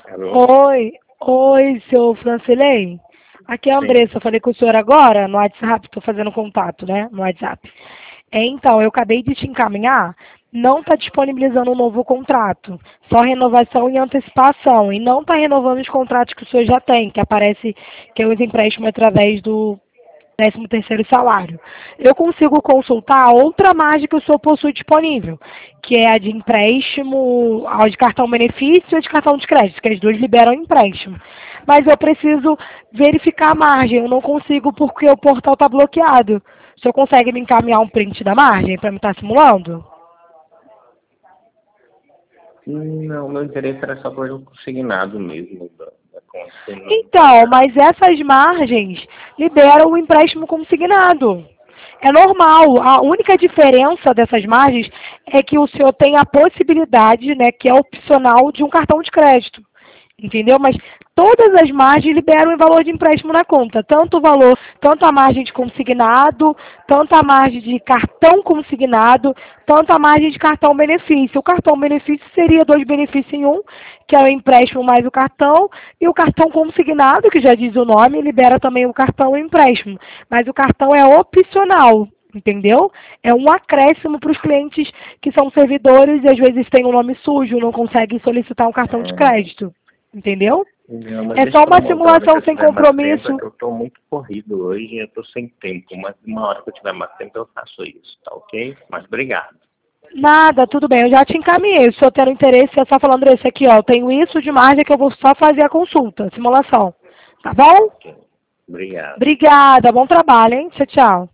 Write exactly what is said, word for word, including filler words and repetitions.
Alô? Oi, oi, seu Francilei. Aqui é a Sim. Andressa, eu falei com o senhor agora no WhatsApp, estou fazendo contato, né, no WhatsApp. É, então, eu acabei de te encaminhar, não está disponibilizando um novo contrato, só renovação e antecipação, e não está renovando os contratos que o senhor já tem, que aparece que é os empréstimos através do décimo terceiro salário. Eu consigo consultar outra margem que o senhor possui disponível, que é a de empréstimo, a de cartão benefício e a de cartão de crédito, que as duas liberam empréstimo. Mas eu preciso verificar a margem, eu não consigo porque o portal está bloqueado. O senhor consegue me encaminhar um print da margem para me estar simulando? Não, meu interesse era só por um consignado mesmo da, da conta. E não Então, mas essas margens liberam o empréstimo consignado. É normal. A única diferença dessas margens é que o senhor tem a possibilidade, né, que é opcional, de um cartão de crédito. Entendeu? Mas todas as margens liberam o valor de empréstimo na conta. Tanto o valor, tanto a margem de consignado, tanto a margem de cartão consignado, tanto a margem de cartão benefício. O cartão benefício seria dois benefícios em um, que é o empréstimo mais o cartão, e o cartão consignado, que já diz o nome, libera também o cartão e o empréstimo. Mas o cartão é opcional. Entendeu? É um acréscimo para os clientes que são servidores e às vezes têm um nome sujo, não conseguem solicitar um cartão de é, crédito. Entendeu? não, mas É deixa só para uma uma outra hora que simulação eu sem tiver mais tempo. É compromisso. que eu estou muito corrido hoje e eu estou sem tempo. Mas uma hora que eu tiver mais tempo eu faço isso, tá ok? Mas obrigado. Nada, tudo bem, eu já te encaminhei. Se eu tenho interesse, é só falar, Andressa, aqui, ó, eu tenho isso de margem que eu vou só fazer a consulta, simulação. Tá bom? Ok. Obrigado. Obrigada, bom trabalho, hein? Tchau, tchau.